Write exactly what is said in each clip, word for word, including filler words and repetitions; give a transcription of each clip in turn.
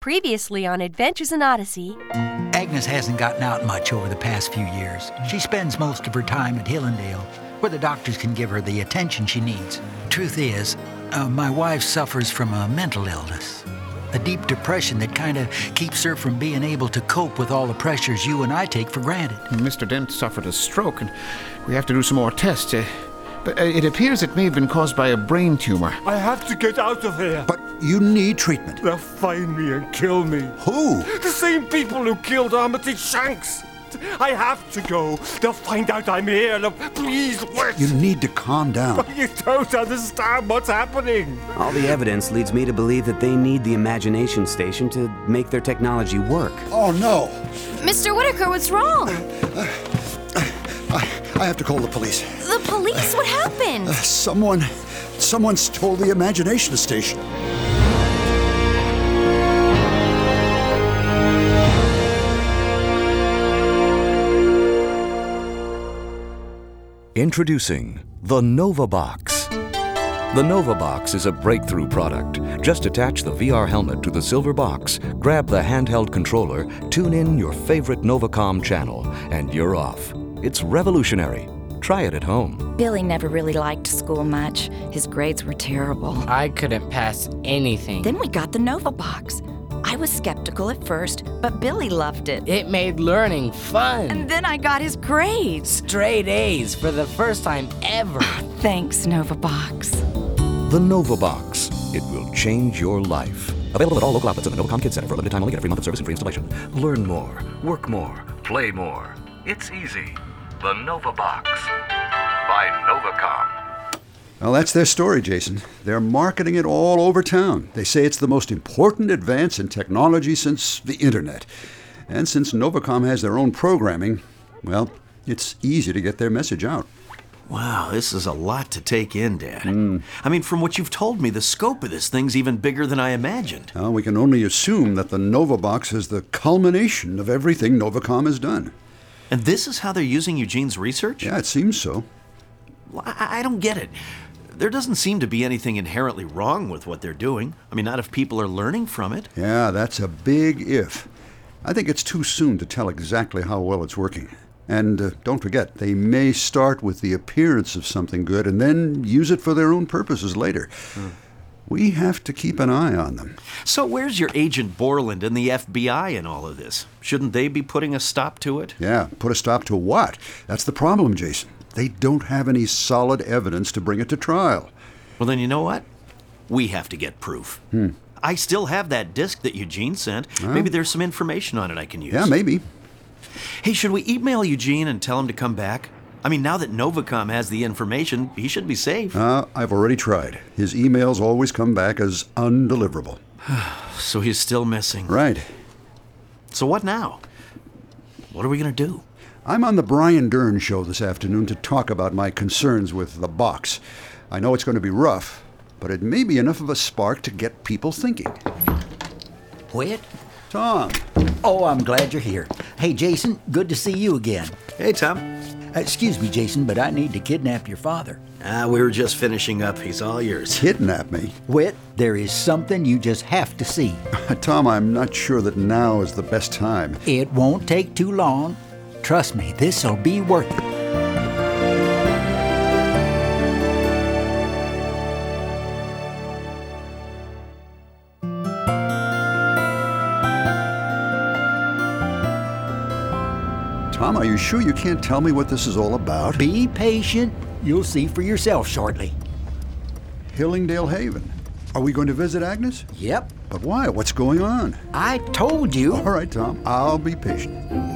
Previously on Adventures in Odyssey. Agnes hasn't gotten out much over the past few years. She spends most of her time at Hillendale, where the doctors can give her the attention she needs. Truth is, uh, my wife suffers from a mental illness. A deep depression that kind of keeps her from being able to cope with all the pressures you and I take for granted. Mister Dent suffered a stroke, and we have to do some more tests. Uh, but uh, it appears it may have been caused by a brain tumor. I have to get out of here. But you need treatment. They'll find me and kill me. Who? The same people who killed Armitage Shanks. I have to go. They'll find out I'm here. Look, please wait. You need to calm down. You don't understand what's happening. All the evidence leads me to believe that they need the Imagination Station to make their technology work. Oh, no. Mister Whitaker, what's wrong? Uh, I, I have to call the police. The police? What happened? Uh, someone, someone stole the Imagination Station. Introducing the NovaBox. The NovaBox is a breakthrough product. Just attach the V R helmet to the silver box, grab the handheld controller, tune in your favorite Novacom channel, and you're off. It's revolutionary. Try it at home. Billy never really liked school much. His grades were terrible. I couldn't pass anything. Then we got the NovaBox. I was skeptical at first, but Billy loved it. It made learning fun. And then I got his grades. Straight A's for the first time ever. Thanks, NovaBox. The NovaBox. It will change your life. Available at all local outlets in the Novacom Kids Center for a limited time only. Get a free month of service and free installation. Learn more. Work more. Play more. It's easy. The NovaBox. By Novacom. Well, that's their story, Jason. They're marketing it all over town. They say it's the most important advance in technology since the internet. And since Novacom has their own programming, well, it's easy to get their message out. Wow, this is a lot to take in, Dad. Mm. I mean, from what you've told me, the scope of this thing's even bigger than I imagined. Well, we can only assume that the NovaBox is the culmination of everything Novacom has done. And this is how they're using Eugene's research? Yeah, it seems so. Well, I, I don't get it. There doesn't seem to be anything inherently wrong with what they're doing. I mean, not if people are learning from it. Yeah, that's a big if. I think it's too soon to tell exactly how well it's working. And uh, don't forget, they may start with the appearance of something good and then use it for their own purposes later. Hmm. We have to keep an eye on them. So where's your Agent Borland and the F B I in all of this? Shouldn't they be putting a stop to it? Yeah, put a stop to what? That's the problem, Jason. They don't have any solid evidence to bring it to trial. Well, then you know what? We have to get proof. Hmm. I still have that disc that Eugene sent. Huh? Maybe there's some information on it I can use. Yeah, maybe. Hey, should we email Eugene and tell him to come back? I mean, now that Novacom has the information, he should be safe. Uh, I've already tried. His emails always come back as undeliverable. So he's still missing. Right. So what now? What are we going to do? I'm on the Brian Dern show this afternoon to talk about my concerns with the box. I know it's going to be rough, but it may be enough of a spark to get people thinking. Whit? Tom. Oh, I'm glad you're here. Hey, Jason, good to see you again. Hey, Tom. Uh, excuse me, Jason, but I need to kidnap your father. Ah, we were just finishing up. He's all yours. Kidnap me? Whit, there is something you just have to see. Tom, I'm not sure that now is the best time. It won't take too long. Trust me, this'll be worth it. Tom, are you sure you can't tell me what this is all about? Be patient. You'll see for yourself shortly. Hillingdale Haven. Are we going to visit Agnes? Yep. But why? What's going on? I told you. All right, Tom. I'll be patient.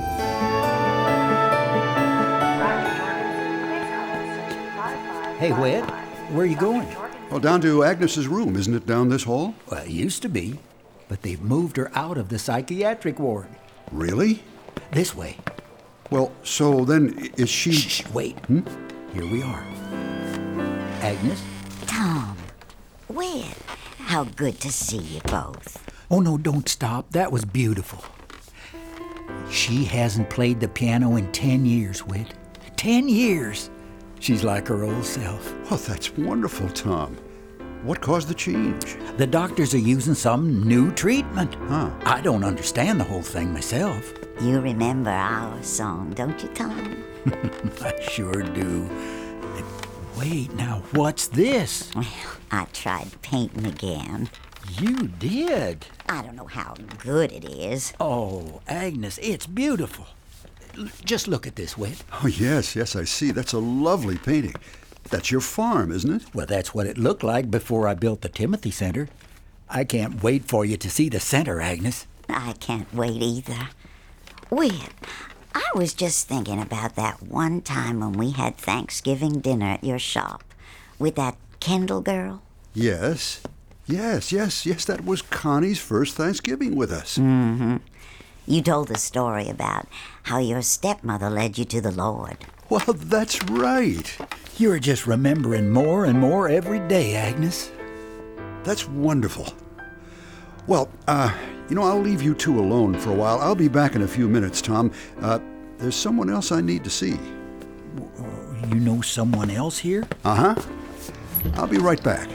Hey, Whit, where are you going? Well, down to Agnes's room. Isn't it down this hall? Well, it used to be, but they've moved her out of the psychiatric ward. Really? This way. Well, so then is she... Shh, wait. Hmm? Here we are. Agnes? Tom, Whit, how good to see you both. Oh, no, don't stop. That was beautiful. She hasn't played the piano in ten years, Whit. Ten years. She's like her old self. Oh, that's wonderful, Tom. what caused the change? The doctors are using some new treatment. Huh. I don't understand the whole thing myself. You remember our song, don't you, Tom? I sure do. Wait, now what's this? Well, I tried painting again. You did? I don't know how good it is. Oh, Agnes, it's beautiful. L- just look at this, Whit. Oh, yes, yes, I see. That's a lovely painting. That's your farm, isn't it? Well, that's what it looked like before I built the Timothy Center. I can't wait for you to see the center, Agnes. I can't wait either. Whit, I was just thinking about that one time when we had Thanksgiving dinner at your shop with that Kendall girl. Yes. Yes, yes, yes, that was Connie's first Thanksgiving with us. Mm-hmm. You told the story about how your stepmother led you to the Lord. Well, that's right. You're just remembering more and more every day, Agnes. That's wonderful. Well, uh, you know, I'll leave you two alone for a while. I'll be back in a few minutes, Tom. Uh, there's someone else I need to see. You know someone else here? Uh-huh. I'll be right back.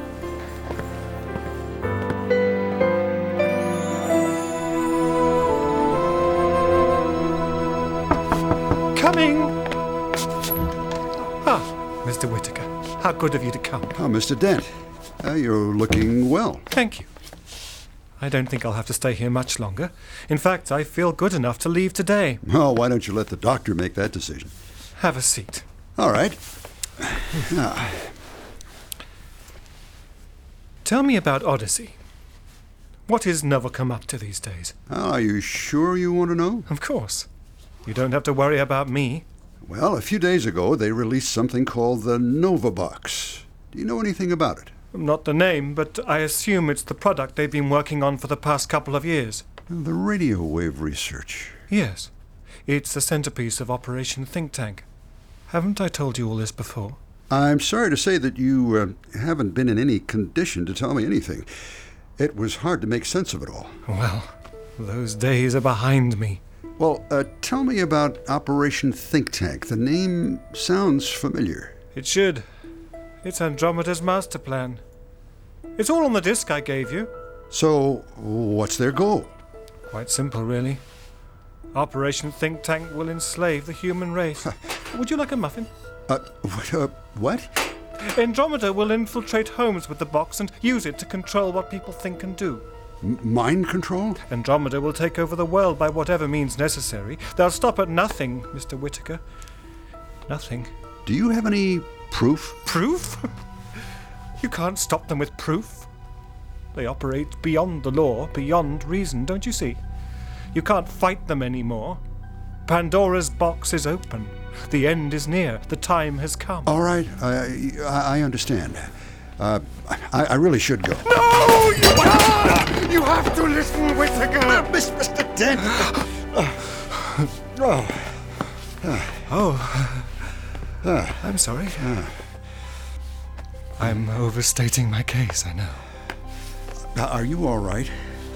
Coming! Ah, Mister Whittaker, how good of you to come. Oh, Mister Dent, uh, you're looking well. Thank you. I don't think I'll have to stay here much longer. In fact, I feel good enough to leave today. Oh, why don't you let the doctor make that decision? Have a seat. All right. Ah. Tell me about Odyssey. What is Nova come up to these days? Are you sure you want to know? Of course. You don't have to worry about me. Well, a few days ago, they released something called the Nova Box. Do you know anything about it? Not the name, but I assume it's the product they've been working on for the past couple of years. The radio wave research. Yes. It's the centerpiece of Operation Think Tank. Haven't I told you all this before? I'm sorry to say that you uh, haven't been in any condition to tell me anything. It was hard to make sense of it all. Well, those days are behind me. Well, uh, tell me about Operation Think Tank. The name sounds familiar. It should. It's Andromeda's master plan. It's all on the disk I gave you. So, what's their goal? Quite simple, really. Operation Think Tank will enslave the human race. Would you like a muffin? Uh, what? Uh, what? Andromeda will infiltrate homes with the box and use it to control what people think and do. M- mind control? Andromeda will take over the world by whatever means necessary. They'll stop at nothing, Mister Whittaker. Nothing. Do you have any proof? Proof? You can't stop them with proof. They operate beyond the law, beyond reason, don't you see? You can't fight them anymore. Pandora's box is open. The end is near. The time has come. All right, I, I, I understand. Uh, I, I really should go. No! You can't! You have to listen, Whittaker! Uh, Mister Dent! oh. Oh. Uh, I'm sorry. Uh. I'm overstating my case, I know. Are you all right?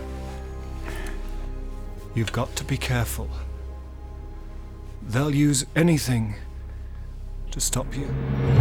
You've got to be careful. They'll use anything to stop you.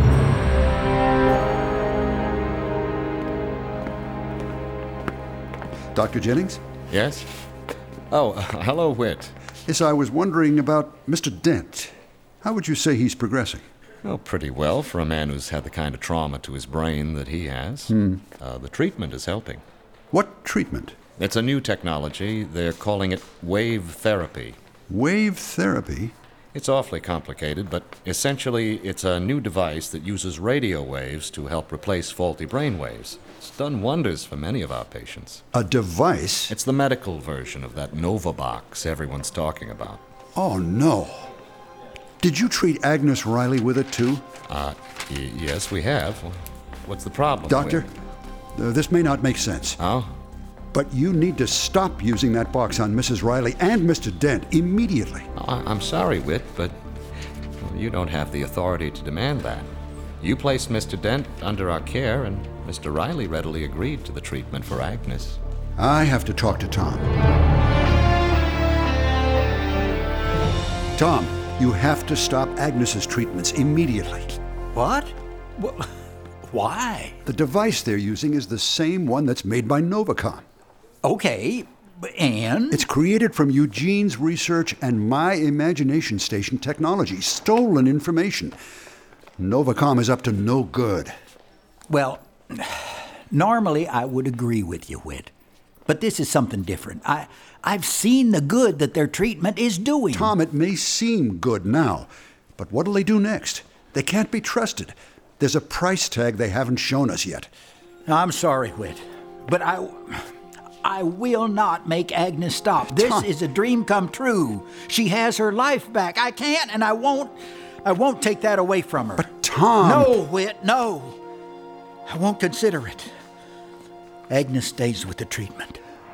Doctor Jennings? Yes? Oh, uh, hello, Whit. Yes, I was wondering about Mister Dent. How would you say he's progressing? Oh, pretty well for a man who's had the kind of trauma to his brain that he has. Hmm. Uh, the treatment is helping. What treatment? It's a new technology. They're calling it wave therapy. Wave therapy? It's awfully complicated, but essentially it's a new device that uses radio waves to help replace faulty brain waves. It's done wonders for many of our patients. A device? It's the medical version of that Nova Box everyone's talking about. Oh, no. Did you treat Agnes Riley with it, too? Uh, y- yes, we have. What's the problem? Doctor, uh, this may not make sense. Oh? But you need to stop using that box on Missus Riley and Mister Dent immediately. I- I'm sorry, Whit, but well, you don't have the authority to demand that. You placed Mister Dent under our care, and Mister Riley readily agreed to the treatment for Agnes. I have to talk to Tom. Tom, you have to stop Agnes's treatments immediately. What? Why? The device they're using is the same one that's made by Novacom. Okay, and? It's created from Eugene's research and my imagination station technology. Stolen information. Novacom is up to no good. Well, normally I would agree with you, Whit. But this is something different. I, I've seen the good that their treatment is doing. Tom, it may seem good now, but what'll they do next? They can't be trusted. There's a price tag they haven't shown us yet. I'm sorry, Whit, but I, I will not make Agnes stop. This Tom. is a dream come true. She has her life back. I can't and I won't, I won't take that away from her. But Tom... No, Whit, no. I won't consider it. Agnes stays with the treatment.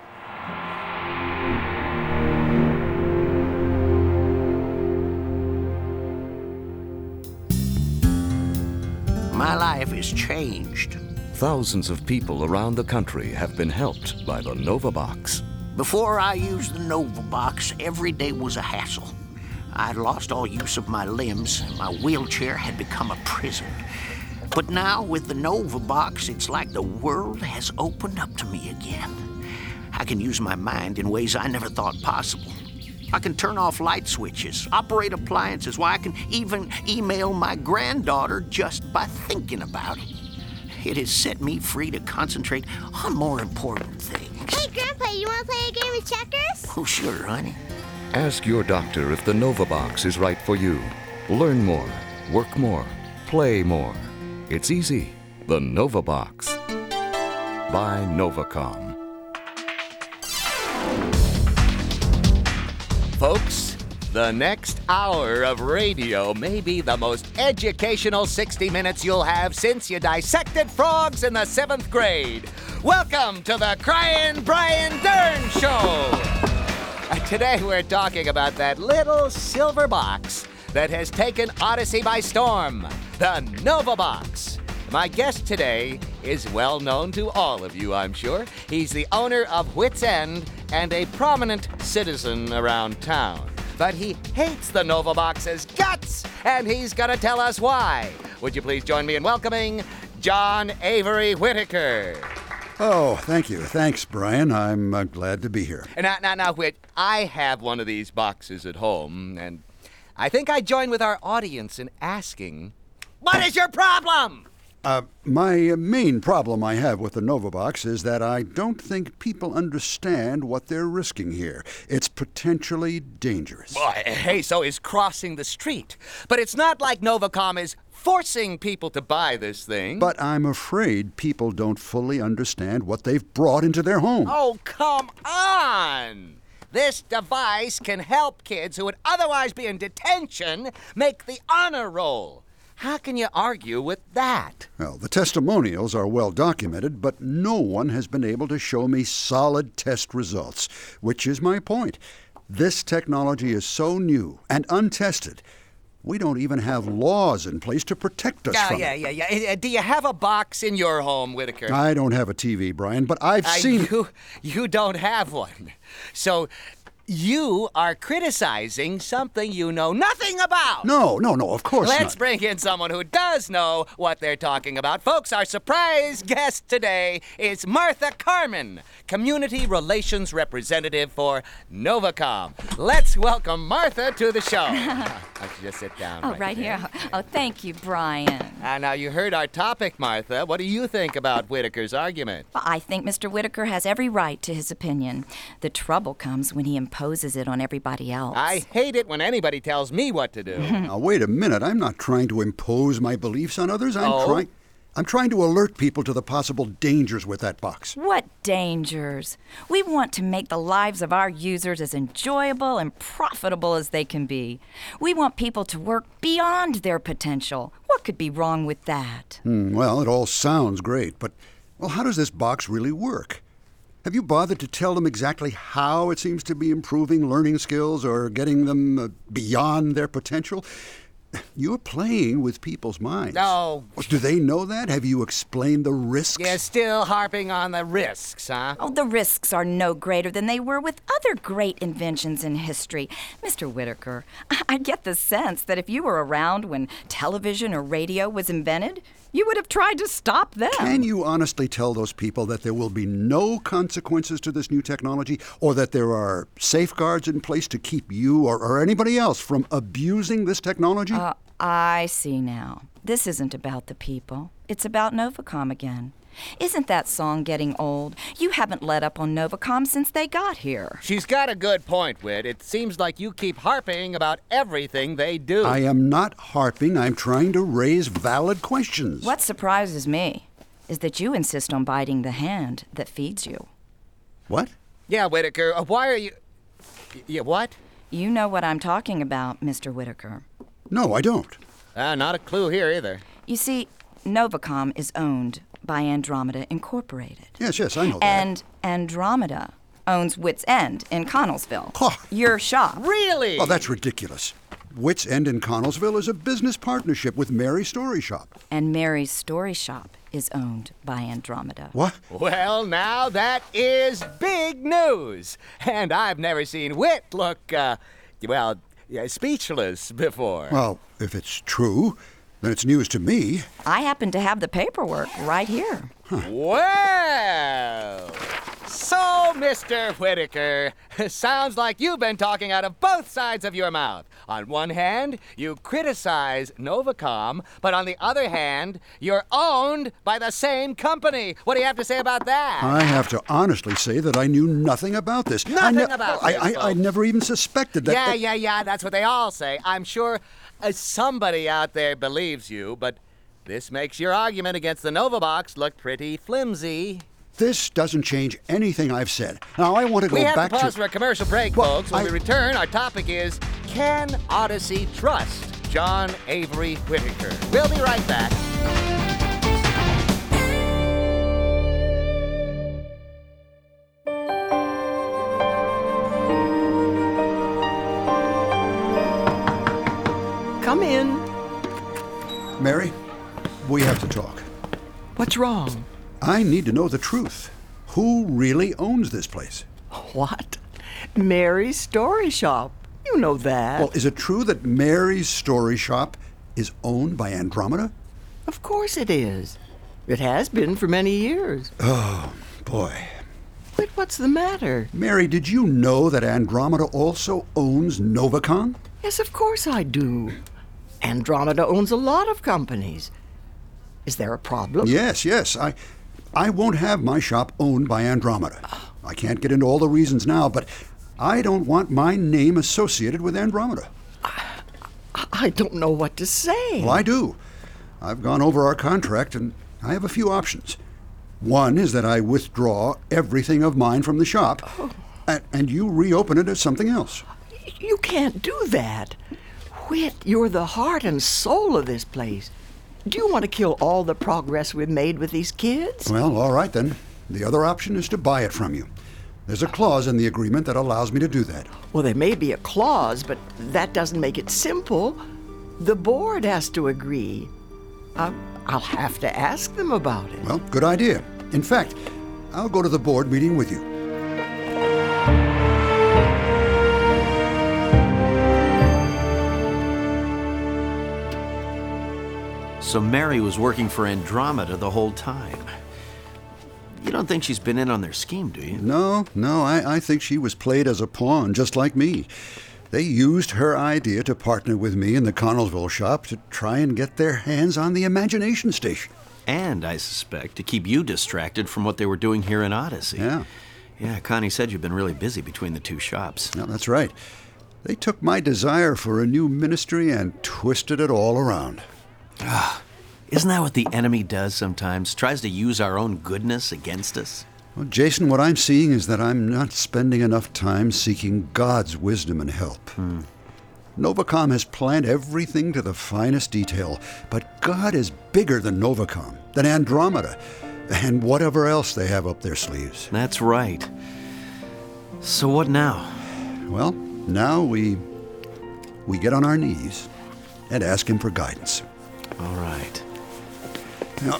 My life is changed. Thousands of people around the country have been helped by the NovaBox. Before I used the NovaBox, every day was a hassle. I'd lost all use of my limbs, and my wheelchair had become a prison. But now, with the NovaBox, it's like the world has opened up to me again. I can use my mind in ways I never thought possible. I can turn off light switches, operate appliances, why I can even email my granddaughter just by thinking about it. It has set me free to concentrate on more important things. Hey, Grandpa, you want to play a game of checkers? Oh, sure, honey. Ask your doctor if the NovaBox is right for you. Learn more, work more, play more. It's easy. The NovaBox. By Novacom. Folks, the next hour of radio may be the most educational sixty minutes you'll have since you dissected frogs in the seventh grade. Welcome to the Crying Brian Dern Show. Uh, today we're talking about that little silver box that has taken Odyssey by storm, the NovaBox. My guest today is well known to all of you, I'm sure. He's the owner of Whit's End and a prominent citizen around town. But he hates the NovaBox's guts, and he's gonna tell us why. Would you please join me in welcoming John Avery Whitaker? Oh, thank you. Thanks, Brian. I'm uh, glad to be here. Now, now, now, Whit, I have one of these boxes at home, and I think I join with our audience in asking, what is your problem? Uh, my main problem I have with the NovaBox is that I don't think people understand what they're risking here. It's potentially dangerous. Boy, hey, so is crossing the street. But it's not like Novacom is forcing people to buy this thing. But I'm afraid people don't fully understand what they've brought into their home. Oh, come on! This device can help kids who would otherwise be in detention make the honor roll. How can you argue with that? Well, the testimonials are well documented, but no one has been able to show me solid test results, which is my point. This technology is so new and untested, we don't even have laws in place to protect us yeah, from yeah, it. Yeah, yeah, yeah. Do you have a box in your home, Whitaker? I don't have a T V, Brian, but I've uh, seen... You, you don't have one. So... you are criticizing something you know nothing about. No, no, no, of course Let's not. Let's bring in someone who does know what they're talking about. Folks, our surprise guest today is Martha Carman, Community Relations Representative for Novacom. Let's welcome Martha to the show. Why don't you just sit down Oh, right, right there. here. Oh, thank you, Brian. Uh, now, you heard our topic, Martha. What do you think about Whitaker's argument? Well, I think Mister Whitaker has every right to his opinion. The trouble comes when he imposes it on everybody else. I hate it when anybody tells me what to do. Now, wait a minute. I'm not trying to impose my beliefs on others. I'm Oh? trying... I'm trying to alert people to the possible dangers with that box. What dangers? We want to make the lives of our users as enjoyable and profitable as they can be. We want people to work beyond their potential. What could be wrong with that? Hmm, well, it all sounds great, but, well, how does this box really work? Have you bothered to tell them exactly how it seems to be improving learning skills or getting them uh, beyond their potential? You're playing with people's minds. No. Do they know that? Have you explained the risks? You're still harping on the risks, huh? Oh, the risks are no greater than they were with other great inventions in history. Mister Whitaker, I get the sense that if you were around when television or radio was invented, You would have tried to stop them. Can you honestly tell those people that there will be no consequences to this new technology, or that there are safeguards in place to keep you or, or anybody else from abusing this technology? Uh, I see now. This isn't about the people. It's about Novacom again. Isn't that song getting old? You haven't let up on Novacom since they got here. She's got a good point, Whit. It seems like you keep harping about everything they do. I am not harping. I'm trying to raise valid questions. What surprises me is that you insist on biting the hand that feeds you. What? Yeah, Whitaker, uh, why are you... Yeah, what? You know what I'm talking about, Mister Whitaker. No, I don't. Uh, not a clue here either. You see, Novacom is owned by Andromeda Incorporated. Yes, yes, I know that. And Andromeda owns Wits End in Connellsville. Huh. Your shop. Really? Oh, that's ridiculous. Wits End in Connellsville is a business partnership with Mary's Story Shop. And Mary's Story Shop is owned by Andromeda. What? Well, now that is big news. And I've never seen Whit look, uh, well, yeah, speechless before. Well, if it's true, then it's news to me. I happen to have the paperwork right here. Huh. Well, so, Mister Whitaker, sounds like you've been talking out of both sides of your mouth. On one hand, you criticize Novacom, but on the other hand, you're owned by the same company. What do you have to say about that? I have to honestly say that I knew nothing about this. Nothing I ne- about I, this, I, I, I never even suspected that. Yeah, that... yeah, yeah, that's what they all say. I'm sure uh, somebody out there believes you, but this makes your argument against the Novavox look pretty flimsy. This doesn't change anything I've said. Now, I want to go we have back to pause to... for a commercial break, well, folks. When I... we return, our topic is, can Odyssey trust John Avery Whitaker? We'll be right back. Come in. Mary, we have to talk. What's wrong? I need to know the truth. Who really owns this place? What? Mary's Story Shop. You know that. Well, is it true that Mary's Story Shop is owned by Andromeda? Of course it is. It has been for many years. Oh, boy. But what's the matter? Mary, did you know that Andromeda also owns Novacom? Yes, of course I do. Andromeda owns a lot of companies. Is there a problem? Yes, yes. I I won't have my shop owned by Andromeda. I can't get into all the reasons now, but I don't want my name associated with Andromeda. I, I don't know what to say. Well, I do. I've gone over our contract, and I have a few options. One is that I withdraw everything of mine from the shop, oh. and, and you reopen it as something else. You can't do that. Whit, you're the heart and soul of this place. Do you want to kill all the progress we've made with these kids? Well, all right then. The other option is to buy it from you. There's a clause in the agreement that allows me to do that. Well, there may be a clause, but that doesn't make it simple. The board has to agree. I'll, I'll have to ask them about it. Well, good idea. In fact, I'll go to the board meeting with you. So Mary was working for Andromeda the whole time. You don't think she's been in on their scheme, do you? No, no, I, I think she was played as a pawn, just like me. They used her idea to partner with me in the Connellsville shop to try and get their hands on the Imagination Station. And, I suspect, to keep you distracted from what they were doing here in Odyssey. Yeah. Yeah, Connie said you've been really busy between the two shops. Yeah, that's right. They took my desire for a new ministry and twisted it all around. Ah, isn't that what the enemy does sometimes? Tries to use our own goodness against us? Well, Jason, what I'm seeing is that I'm not spending enough time seeking God's wisdom and help. Hmm. Novacom has planned everything to the finest detail, but God is bigger than Novacom, than Andromeda, and whatever else they have up their sleeves. That's right. So what now? Well, now we we get on our knees and ask him for guidance. All right. Now,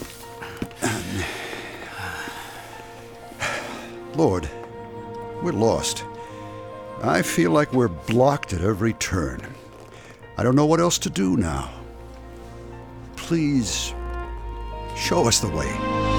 Lord, we're lost. I feel like we're blocked at every turn. I don't know what else to do now. Please, show us the way.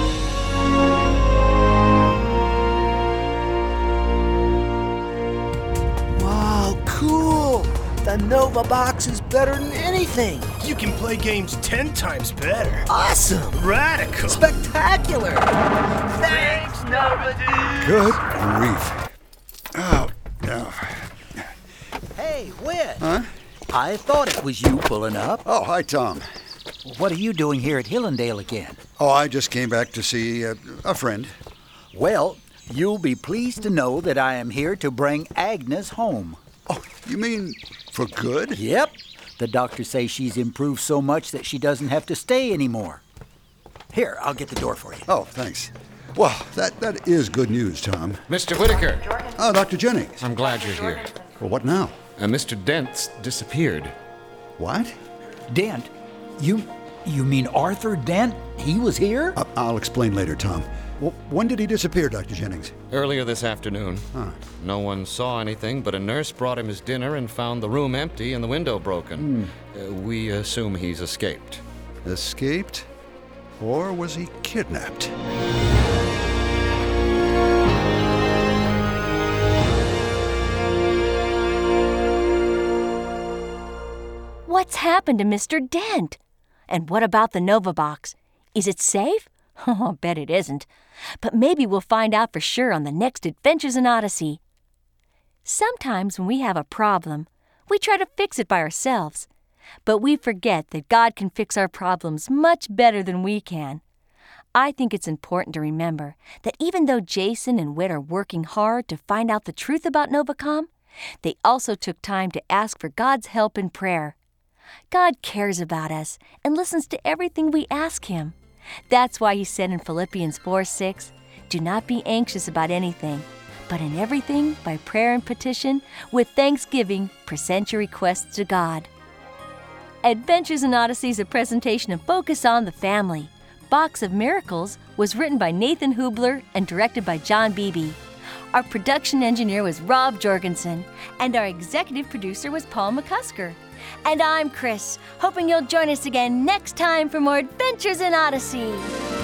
Wow, cool! The Nova Box is better than anything. You can play games ten times better. Awesome! Radical! Spectacular! Thanks, Nova Dude! Good grief. Oh, no. Hey, Whit. Huh? I thought it was you pulling up. Oh, hi, Tom. What are you doing here at Hillendale again? Oh, I just came back to see uh, a friend. Well, you'll be pleased to know that I am here to bring Agnes home. Oh, you mean for good? Yep. The doctors say she's improved so much that she doesn't have to stay anymore. Here, I'll get the door for you. Oh, thanks. Well, that, that is good news, Tom. Mister Whitaker. Oh, Doctor Jennings. I'm glad you're here. Well, what now? Uh, Mister Dent's disappeared. What? Dent? You you mean Arthur Dent? He was here? Uh, I'll explain later, Tom. Well, when did he disappear, Doctor Jennings? Earlier this afternoon. Huh. No one saw anything, but a nurse brought him his dinner and found the room empty and the window broken. Hmm. Uh, we assume he's escaped. Escaped? Or was he kidnapped? What's happened to Mister Dent? And what about the Nova Box? Is it safe? Oh, I bet it isn't. But maybe we'll find out for sure on the next Adventures in Odyssey. Sometimes when we have a problem, we try to fix it by ourselves. But we forget that God can fix our problems much better than we can. I think it's important to remember that even though Jason and Whit are working hard to find out the truth about Novacom, they also took time to ask for God's help in prayer. God cares about us and listens to everything we ask Him. That's why He said in Philippians four six, "Do not be anxious about anything, but in everything, by prayer and petition, with thanksgiving, present your requests to God." Adventures in Odyssey is a presentation of Focus on the Family. Box of Miracles was written by Nathan Hubler and directed by John Beebe. Our production engineer was Rob Jorgensen, and our executive producer was Paul McCusker. And I'm Chris, hoping you'll join us again next time for more Adventures in Odyssey.